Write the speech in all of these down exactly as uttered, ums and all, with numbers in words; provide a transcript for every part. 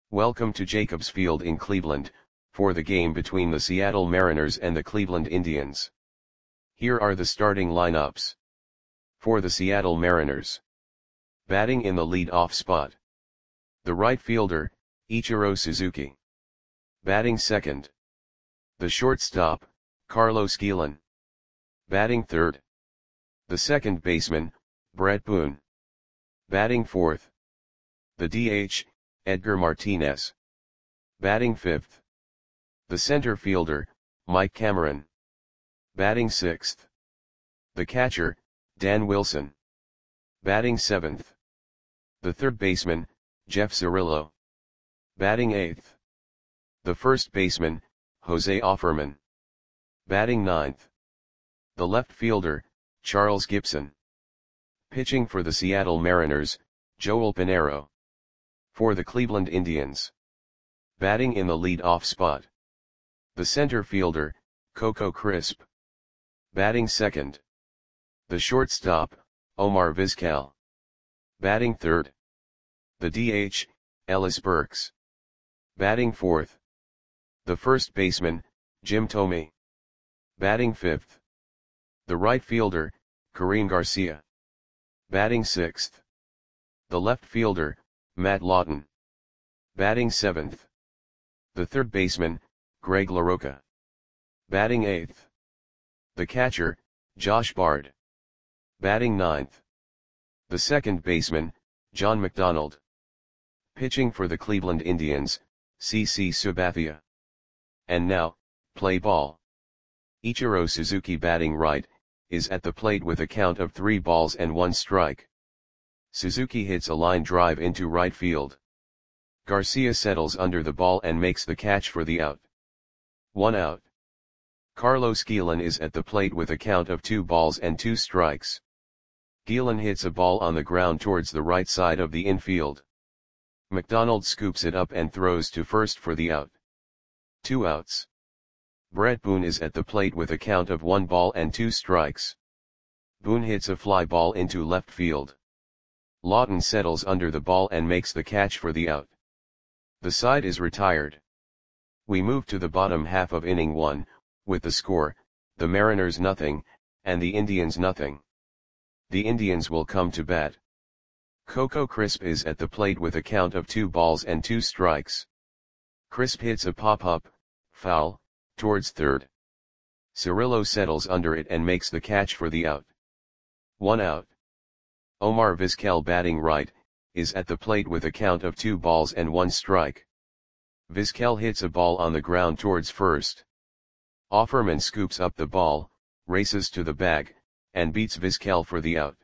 Welcome to Jacobs Field in Cleveland, for the game between the Seattle Mariners and the Cleveland Indians. Here are the starting lineups. For the Seattle Mariners. Batting in the lead-off spot. The right fielder, Ichiro Suzuki. Batting second. The shortstop, Carlos Guillen. Batting third. The second baseman, Bret Boone. Batting fourth. The D H, Edgar Martinez. Batting fifth. The center fielder, Mike Cameron. Batting sixth. The catcher, Dan Wilson. Batting seventh. The third baseman, Jeff Cirillo. Batting eighth. The first baseman, Jose Offerman. Batting ninth. The left fielder, Charles Gibson. Pitching for the Seattle Mariners, Joel Pinheiro. For the Cleveland Indians. Batting in the lead-off spot. The center fielder, Coco Crisp. Batting second. The shortstop, Omar Vizquel. Batting third. The D H, Ellis Burks. Batting fourth. The first baseman, Jim Thome. Batting fifth. The right fielder, Karim Garcia. Batting sixth. The left fielder, Matt Lawton. Batting seventh. The third baseman, Greg LaRocca. Batting eighth. The catcher, Josh Bard. Batting ninth. The second baseman, John McDonald. Pitching for the Cleveland Indians, CC Sabathia. And now, play ball. Ichiro Suzuki batting right, is at the plate with a count of three balls and one strike. Suzuki hits a line drive into right field. Garcia settles under the ball and makes the catch for the out. One out. Carlos Guillen is at the plate with a count of two balls and two strikes. Guillen hits a ball on the ground towards the right side of the infield. McDonald scoops it up and throws to first for the out. Two outs. Bret Boone is at the plate with a count of one ball and two strikes. Boone hits a fly ball into left field. Lawton settles under the ball and makes the catch for the out. The side is retired. We move to the bottom half of inning one, with the score, the Mariners nothing, and the Indians nothing. The Indians will come to bat. Coco Crisp is at the plate with a count of two balls and two strikes. Crisp hits a pop-up, foul, towards third. Cirillo settles under it and makes the catch for the out. One out. Omar Vizquel batting right, is at the plate with a count of two balls and one strike. Vizquel hits a ball on the ground towards first. Offerman scoops up the ball, races to the bag, and beats Vizquel for the out.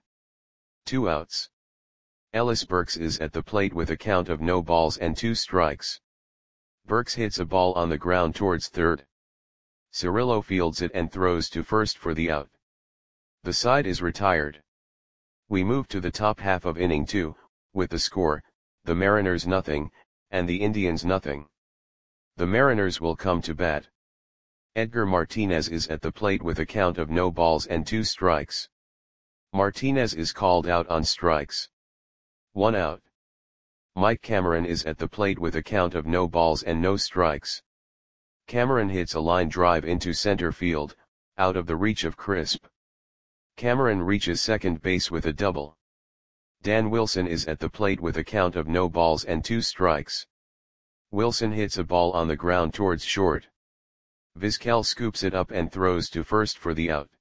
Two outs. Ellis Burks is at the plate with a count of no balls and two strikes. Burks hits a ball on the ground towards third. Cirillo fields it and throws to first for the out. The side is retired. We move to the top half of inning two, with the score, the Mariners nothing, and the Indians nothing. The Mariners will come to bat. Edgar Martinez is at the plate with a count of no balls and two strikes. Martinez is called out on strikes. One out. Mike Cameron is at the plate with a count of no balls and no strikes. Cameron hits a line drive into center field, out of the reach of Crisp. Cameron reaches second base with a double. Dan Wilson is at the plate with a count of no balls and two strikes. Wilson hits a ball on the ground towards short. Vizquel scoops it up and throws to first for the out.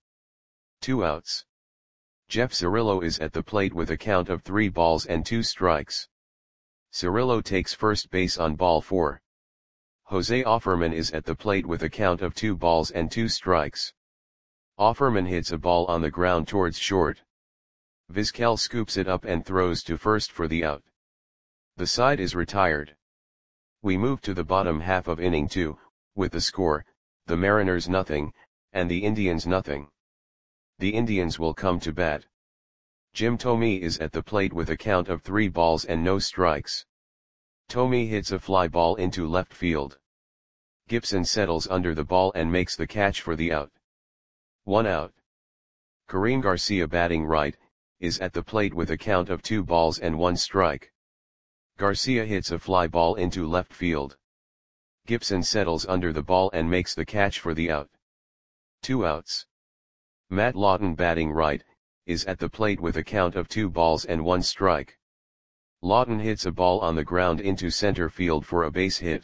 Two outs. Jeff Cirillo is at the plate with a count of three balls and two strikes. Cirillo takes first base on ball four. Jose Offerman is at the plate with a count of two balls and two strikes. Offerman hits a ball on the ground towards short. Vizquel scoops it up and throws to first for the out. The side is retired. We move to the bottom half of inning two, with the score, the Mariners nothing, and the Indians nothing. The Indians will come to bat. Jim Thome is at the plate with a count of three balls and no strikes. Thome hits a fly ball into left field. Gibson settles under the ball and makes the catch for the out. One out. Karim Garcia batting right, is at the plate with a count of two balls and one strike. Garcia hits a fly ball into left field. Gibson settles under the ball and makes the catch for the out. Two outs. Matt Lawton, batting right, is at the plate with a count of two balls and one strike. Lawton hits a ball on the ground into center field for a base hit.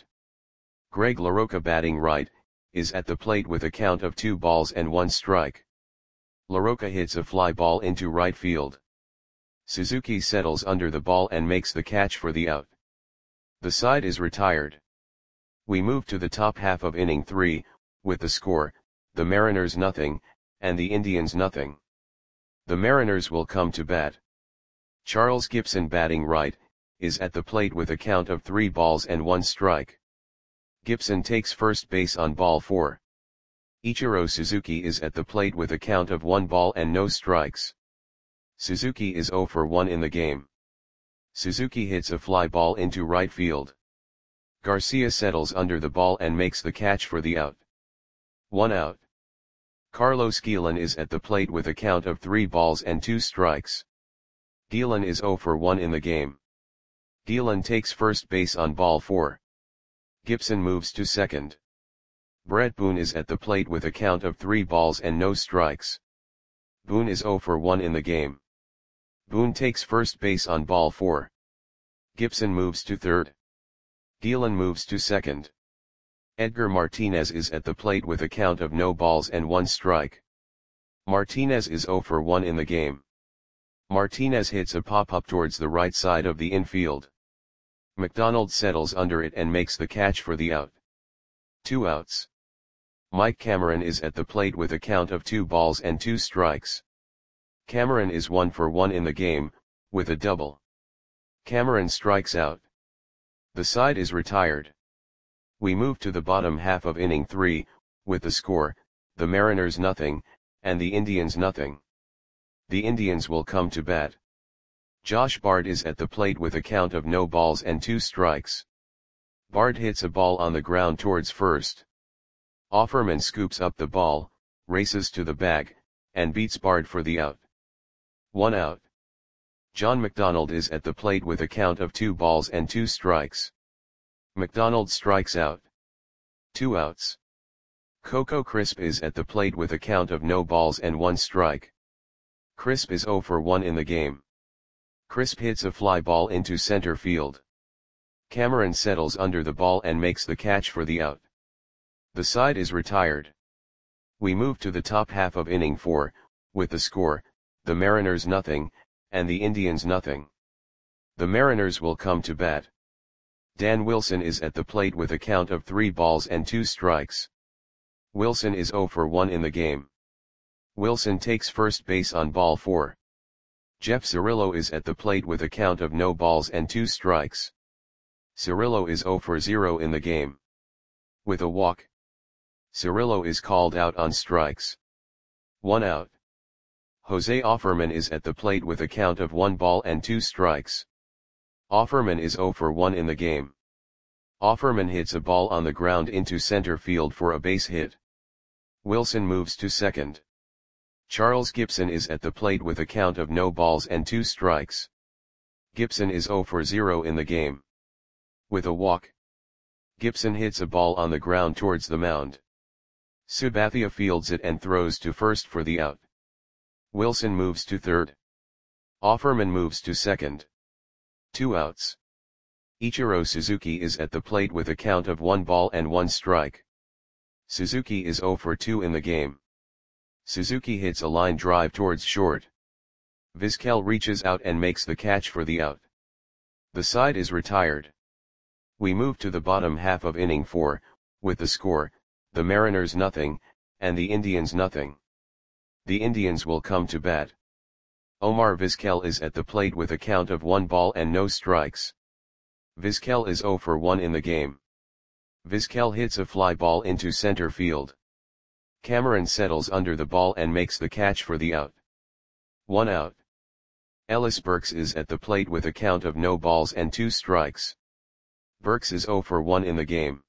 Greg LaRocca, batting right, is at the plate with a count of two balls and one strike. LaRocca hits a fly ball into right field. Suzuki settles under the ball and makes the catch for the out. The side is retired. We move to the top half of inning three, with the score, the Mariners nothing, and the Indians nothing. The Mariners will come to bat. Charles Gibson, batting right, is at the plate with a count of three balls and one strike. Gibson takes first base on ball four. Ichiro Suzuki is at the plate with a count of one ball and no strikes. Suzuki is zero for one in the game. Suzuki hits a fly ball into right field. Garcia settles under the ball and makes the catch for the out. One out. Carlos Guillen is at the plate with a count of three balls and two strikes. Guillen is zero for one in the game. Guillen takes first base on ball four. Gibson moves to second. Brett Boone is at the plate with a count of three balls and no strikes. Boone is zero for one in the game. Boone takes first base on ball four. Gibson moves to third. Guillen moves to second. Edgar Martinez is at the plate with a count of no balls and one strike. Martinez is zero for one in the game. Martinez hits a pop-up towards the right side of the infield. McDonald settles under it and makes the catch for the out. Two outs. Mike Cameron is at the plate with a count of two balls and two strikes. Cameron is one for one in the game, with a double. Cameron strikes out. The side is retired. We move to the bottom half of inning three, with the score, the Mariners nothing, and the Indians nothing. The Indians will come to bat. Josh Bard is at the plate with a count of no balls and two strikes. Bard hits a ball on the ground towards first. Offerman scoops up the ball, races to the bag, and beats Bard for the out. One out. John McDonald is at the plate with a count of two balls and two strikes. McDonald strikes out. Two outs. Coco Crisp is at the plate with a count of no balls and one strike. Crisp is zero for one in the game. Crisp hits a fly ball into center field. Cameron settles under the ball and makes the catch for the out. The side is retired. We move to the top half of inning four, with the score, the Mariners nothing, and the Indians nothing. The Mariners will come to bat. Dan Wilson is at the plate with a count of three balls and two strikes. Wilson is zero for one in the game. Wilson takes first base on ball four. Jeff Cirillo is at the plate with a count of no balls and two strikes. Cirillo is zero for zero in the game. With a walk, Cirillo is called out on strikes. One out. Jose Offerman is at the plate with a count of one ball and two strikes. Offerman is zero for one in the game. Offerman hits a ball on the ground into center field for a base hit. Wilson moves to second. Charles Gibson is at the plate with a count of no balls and two strikes. Gibson is zero for zero in the game. With a walk, Gibson hits a ball on the ground towards the mound. Sabathia fields it and throws to first for the out. Wilson moves to third. Offerman moves to second. Two outs. Ichiro Suzuki is at the plate with a count of one ball and one strike. Suzuki is zero for two in the game. Suzuki hits a line drive towards short. Vizquel reaches out and makes the catch for the out. The side is retired. We move to the bottom half of inning four, with the score, the Mariners nothing, and the Indians nothing. The Indians will come to bat. Omar Vizquel is at the plate with a count of one ball and no strikes. Vizquel is zero for one in the game. Vizquel hits a fly ball into center field. Cameron settles under the ball and makes the catch for the out. One out. Ellis Burks is at the plate with a count of no balls and two strikes. Burks is zero for one in the game.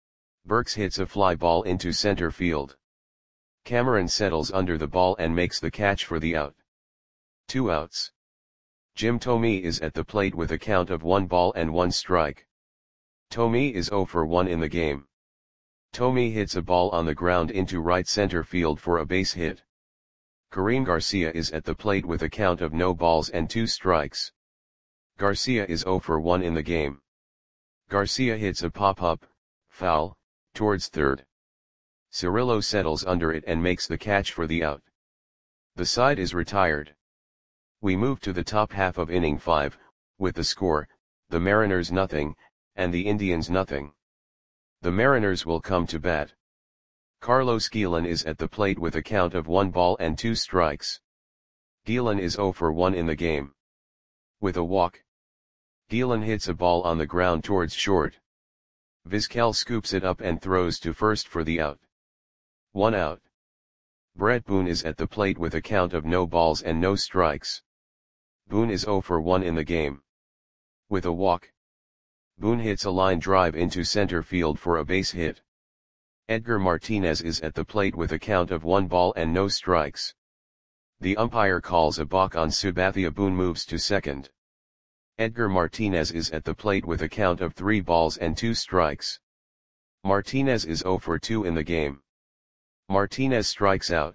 Burks hits a fly ball into center field. Cameron settles under the ball and makes the catch for the out. Two outs. Jim Thome is at the plate with a count of one ball and one strike. Thome is zero for one in the game. Thome hits a ball on the ground into right center field for a base hit. Karim Garcia is at the plate with a count of no balls and two strikes. Garcia is zero for one in the game. Garcia hits a pop-up, foul, towards third. Cirillo settles under it and makes the catch for the out. The side is retired. We move to the top half of inning five, with the score, the Mariners nothing, and the Indians nothing. The Mariners will come to bat. Carlos Guillen is at the plate with a count of one ball and two strikes. Guillen is zero for one in the game. With a walk. Guillen hits a ball on the ground towards short. Vizquel scoops it up and throws to first for the out. One out. Brett Boone is at the plate with a count of no balls and no strikes. Boone is zero for one in the game. With a walk. Boone hits a line drive into center field for a base hit. Edgar Martinez is at the plate with a count of one ball and no strikes. The umpire calls a balk on Sabathia. Boone moves to second. Edgar Martinez is at the plate with a count of three balls and two strikes. Martinez is zero for two in the game. Martinez strikes out.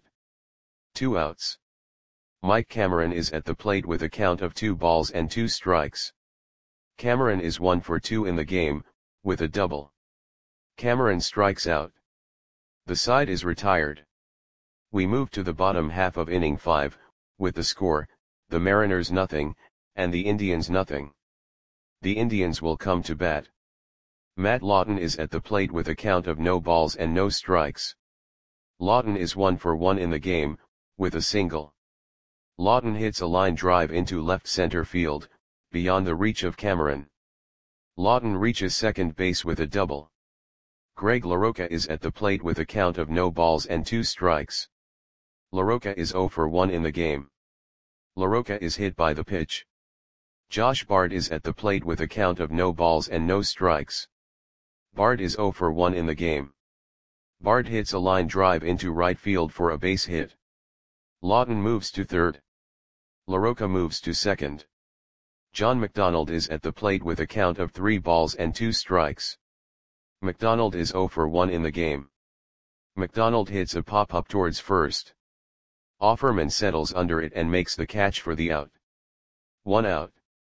Two outs. Mike Cameron is at the plate with a count of two balls and two strikes. Cameron is one for two in the game, with a double. Cameron strikes out. The side is retired. We move to the bottom half of inning five, with the score, the Mariners nothing, and the Indians nothing. The Indians will come to bat. Matt Lawton is at the plate with a count of no balls and no strikes. Lawton is one for one in the game, with a single. Lawton hits a line drive into left center field, beyond the reach of Cameron. Lawton reaches second base with a double. Greg LaRocca is at the plate with a count of no balls and two strikes. LaRocca is zero for one in the game. LaRocca is hit by the pitch. Josh Bard is at the plate with a count of no balls and no strikes. Bard is zero for one in the game. Bard hits a line drive into right field for a base hit. Lawton moves to third. LaRocca moves to second. John McDonald is at the plate with a count of three balls and two strikes. McDonald is zero for one in the game. McDonald hits a pop-up towards first. Offerman settles under it and makes the catch for the out. One out.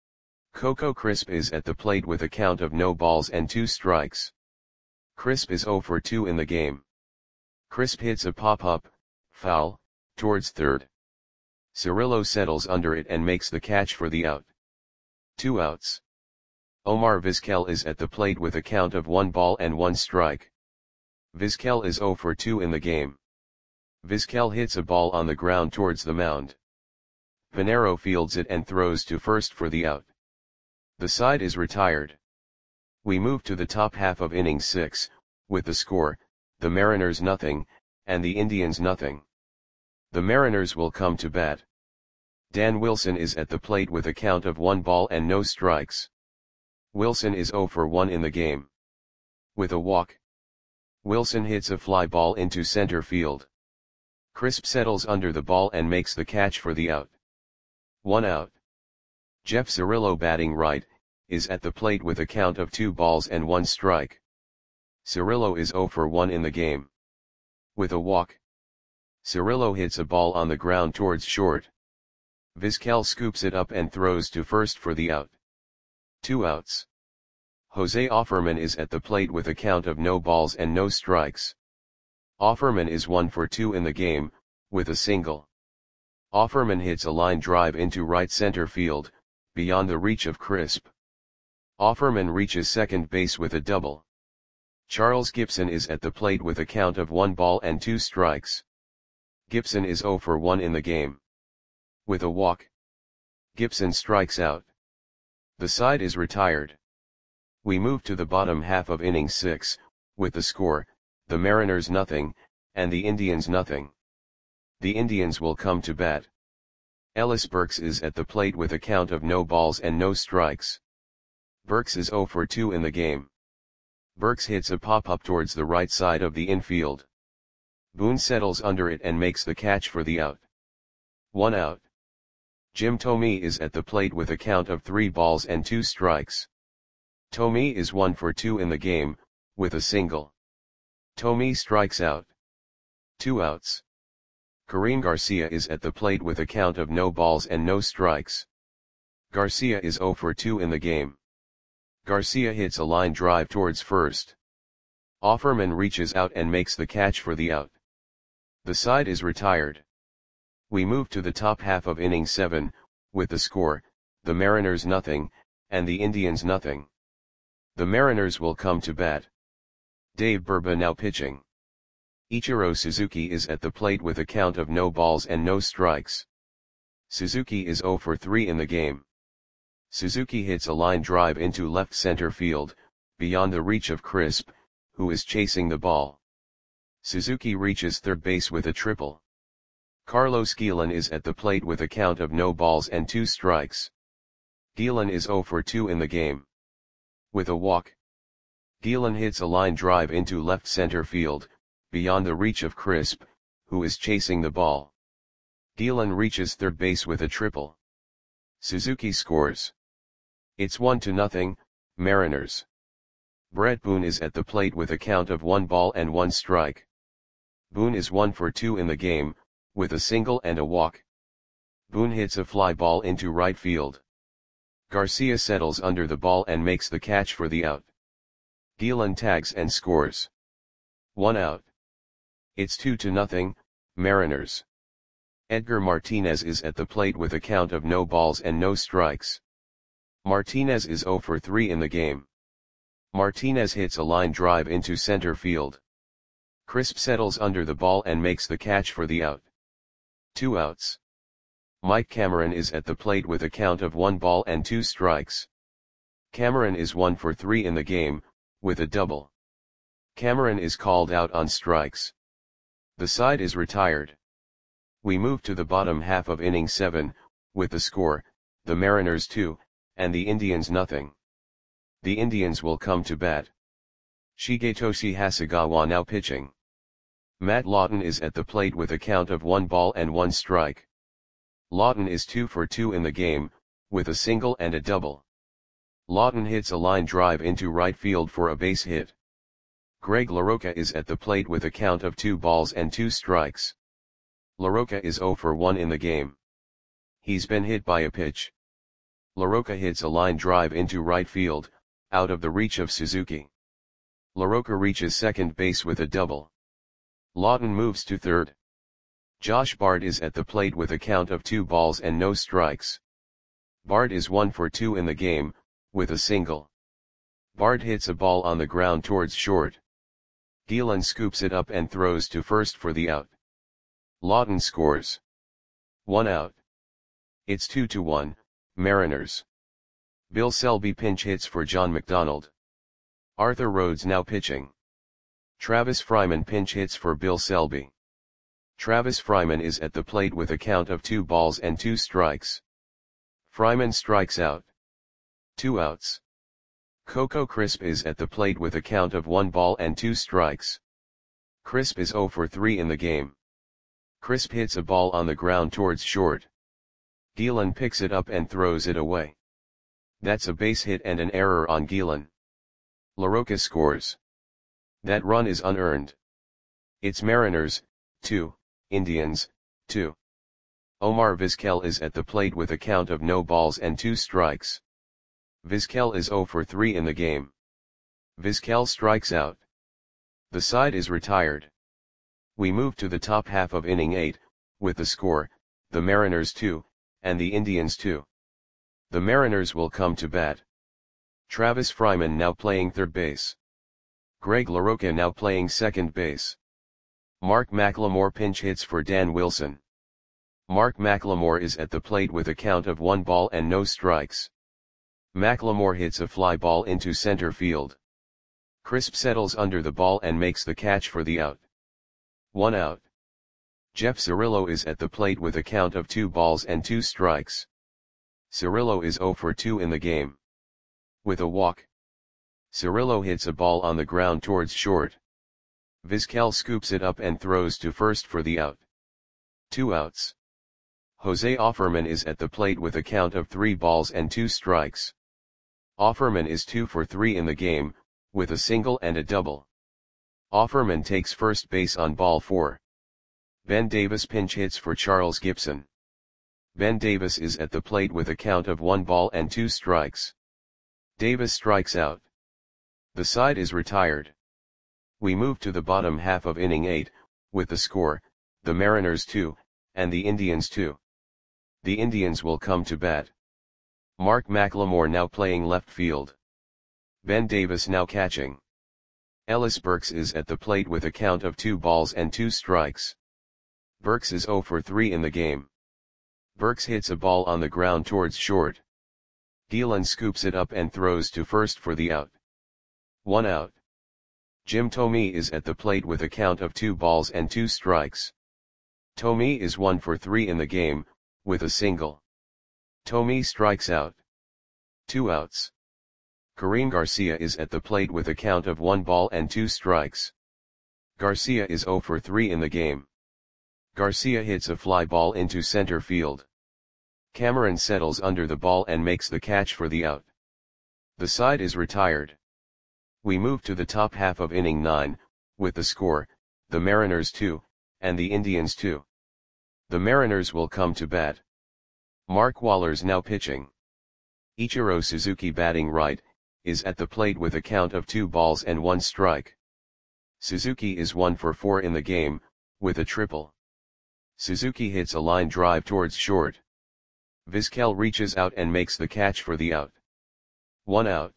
Coco Crisp is at the plate with a count of no balls and two strikes. Crisp is zero for two in the game. Crisp hits a pop-up, foul, towards third. Cirillo settles under it and makes the catch for the out. Two outs. Omar Vizquel is at the plate with a count of one ball and one strike. Vizquel is zero for two in the game. Vizquel hits a ball on the ground towards the mound. Pinero fields it and throws to first for the out. The side is retired. We move to the top half of inning six, with the score, the Mariners nothing, and the Indians nothing. The Mariners will come to bat. Dan Wilson is at the plate with a count of one ball and no strikes. Wilson is zero for one in the game. With a walk. Wilson hits a fly ball into center field. Crisp settles under the ball and makes the catch for the out. One out. Jeff Cirillo, batting right, is at the plate with a count of two balls and one strike. Cirillo is zero for one in the game. With a walk. Cirillo hits a ball on the ground towards short. Vizquel scoops it up and throws to first for the out. Two outs. Jose Offerman is at the plate with a count of no balls and no strikes. Offerman is one for two in the game, with a single. Offerman hits a line drive into right center field, beyond the reach of Crisp. Offerman reaches second base with a double. Charles Gibson is at the plate with a count of one ball and two strikes. Gibson is zero for one in the game. With a walk. Gibson strikes out. The side is retired. We move to the bottom half of inning six, with the score, the Mariners nothing, and the Indians nothing. The Indians will come to bat. Ellis Burks is at the plate with a count of no balls and no strikes. Burks is zero for two in the game. Burks hits a pop-up towards the right side of the infield. Boone settles under it and makes the catch for the out. One out. Jim Thome is at the plate with a count of three balls and two strikes. Thome is one for two in the game, with a single. Thome strikes out. Two outs. Karim Garcia is at the plate with a count of no balls and no strikes. Garcia is zero for two in the game. Garcia hits a line drive towards first. Offerman reaches out and makes the catch for the out. The side is retired. We move to the top half of inning seven, with the score, the Mariners nothing, and the Indians nothing. The Mariners will come to bat. Dave Burba now pitching. Ichiro Suzuki is at the plate with a count of no balls and no strikes. Suzuki is zero for three in the game. Suzuki hits a line drive into left center field, beyond the reach of Crisp, who is chasing the ball. Suzuki reaches third base with a triple. Carlos Guillen is at the plate with a count of no balls and two strikes. Guillen is zero for two in the game. With a walk. Guillen hits a line drive into left center field, beyond the reach of Crisp, who is chasing the ball. Guillen reaches third base with a triple. Suzuki scores. It's one to nothing, Mariners. Brett Boone is at the plate with a count of one ball and one strike. Boone is one for two in the game, with a single and a walk. Boone hits a fly ball into right field. Garcia settles under the ball and makes the catch for the out. Guillen tags and scores. One out. It's two to nothing, Mariners. Edgar Martinez is at the plate with a count of no balls and no strikes. Martinez is zero for three in the game. Martinez hits a line drive into center field. Crisp settles under the ball and makes the catch for the out. Two outs. Mike Cameron is at the plate with a count of one ball and two strikes. Cameron is one for three in the game, with a double. Cameron is called out on strikes. The side is retired. We move to the bottom half of inning seven, with the score, the Mariners two, and the Indians nothing. The Indians will come to bat. Shigetoshi Hasegawa now pitching. Matt Lawton is at the plate with a count of one ball and one strike. Lawton is two for two in the game, with a single and a double. Lawton hits a line drive into right field for a base hit. Greg LaRocca is at the plate with a count of two balls and two strikes. LaRocca is zero for one in the game. He's been hit by a pitch. LaRocca hits a line drive into right field, out of the reach of Suzuki. LaRocca reaches second base with a double. Lawton moves to third. Josh Bard is at the plate with a count of two balls and no strikes. Bard is one for two in the game, with a single. Bard hits a ball on the ground towards short. Guillen scoops it up and throws to first for the out. Lawton scores. One out. It's two to one, Mariners. Bill Selby pinch hits for John McDonald. Arthur Rhodes now pitching. Travis Fryman pinch hits for Bill Selby. Travis Fryman is at the plate with a count of two balls and two strikes. Fryman strikes out. Two outs. Coco Crisp is at the plate with a count of one ball and two strikes. Crisp is zero for three in the game. Crisp hits a ball on the ground towards short. Guillen picks it up and throws it away. That's a base hit and an error on Guillen. LaRocca scores. That run is unearned. It's Mariners, two, Indians, two. Omar Vizquel is at the plate with a count of no balls and two strikes. Vizquel is zero for three in the game. Vizquel strikes out. The side is retired. We move to the top half of inning eight, with the score, the Mariners two, and the Indians two. The Mariners will come to bat. Travis Fryman now playing third base. Greg LaRocca now playing second base. Mark McLemore pinch hits for Dan Wilson. Mark McLemore is at the plate with a count of one ball and no strikes. McLemore hits a fly ball into center field. Crisp settles under the ball and makes the catch for the out. One out. Jeff Cirillo is at the plate with a count of two balls and two strikes. Cirillo is zero for two in the game. With a walk. Cirillo hits a ball on the ground towards short. Vizquel scoops it up and throws to first for the out. Two outs. Jose Offerman is at the plate with a count of three balls and two strikes. Offerman is two for three in the game, with a single and a double. Offerman takes first base on ball four. Ben Davis pinch hits for Charles Gibson. Ben Davis is at the plate with a count of one ball and two strikes. Davis strikes out. The side is retired. We move to the bottom half of inning eight, with the score, the Mariners two, and the Indians two. The Indians will come to bat. Mark McLemore now playing left field. Ben Davis now catching. Ellis Burks is at the plate with a count of two balls and two strikes. Burks is zero for three in the game. Burks hits a ball on the ground towards short. Gielan scoops it up and throws to first for the out. One out. Jim Thome is at the plate with a count of two balls and two strikes. Thome is one for three in the game, with a single. Thome strikes out. Two outs. Kareem Garcia is at the plate with a count of one ball and two strikes. Garcia is zero for three in the game. Garcia hits a fly ball into center field. Cameron settles under the ball and makes the catch for the out. The side is retired. We move to the top half of inning nine, with the score, the Mariners two, and the Indians two. The Mariners will come to bat. Mark Waller's now pitching. Ichiro Suzuki batting right, is at the plate with a count of two balls and one strike. Suzuki is one for four in the game, with a triple. Suzuki hits a line drive towards short. Vizquel reaches out and makes the catch for the out. One out.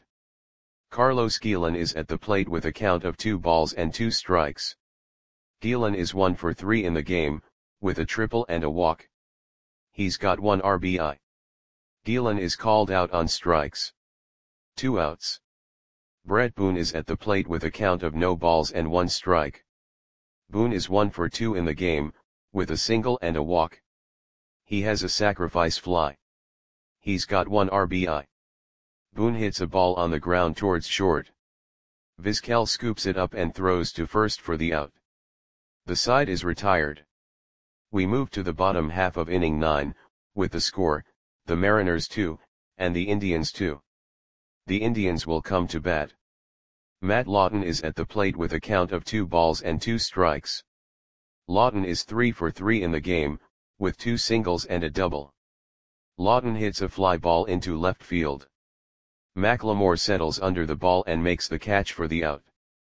Carlos Gielan is at the plate with a count of two balls and two strikes. Gielan is one for three in the game, with a triple and a walk. He's got one R B I. Gielan is called out on strikes. Two outs. Brett Boone is at the plate with a count of no balls and one strike. Boone is one for two in the game, with a single and a walk. He has a sacrifice fly. He's got one R B I. Boone hits a ball on the ground towards short. Vizquel scoops it up and throws to first for the out. The side is retired. We move to the bottom half of inning nine, with the score, the Mariners two, and the Indians two. The Indians will come to bat. Matt Lawton is at the plate with a count of two balls and two strikes. Lawton is three for three in the game, with two singles and a double. Lawton hits a fly ball into left field. McLemore settles under the ball and makes the catch for the out.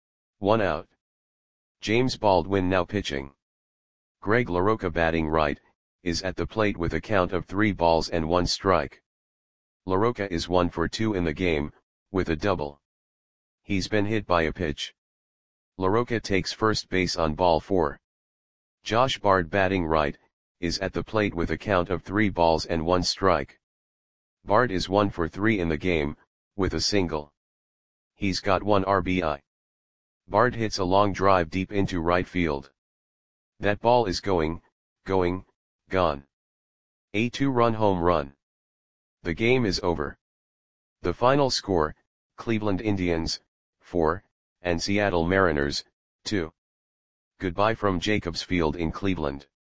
One out. James Baldwin now pitching. Greg LaRocca batting right, is at the plate with a count of three balls and one strike. LaRocca is one for two in the game, with a double. He's been hit by a pitch. LaRocca takes first base on ball four. Josh Bard batting right, is at the plate with a count of three balls and one strike. Bard is one for three in the game, with a single. He's got one R B I. Bard hits a long drive deep into right field. That ball is going, going, gone. A two-run home run. The game is over. The final score, Cleveland Indians, four, and Seattle Mariners, two. Goodbye from Jacobs Field in Cleveland.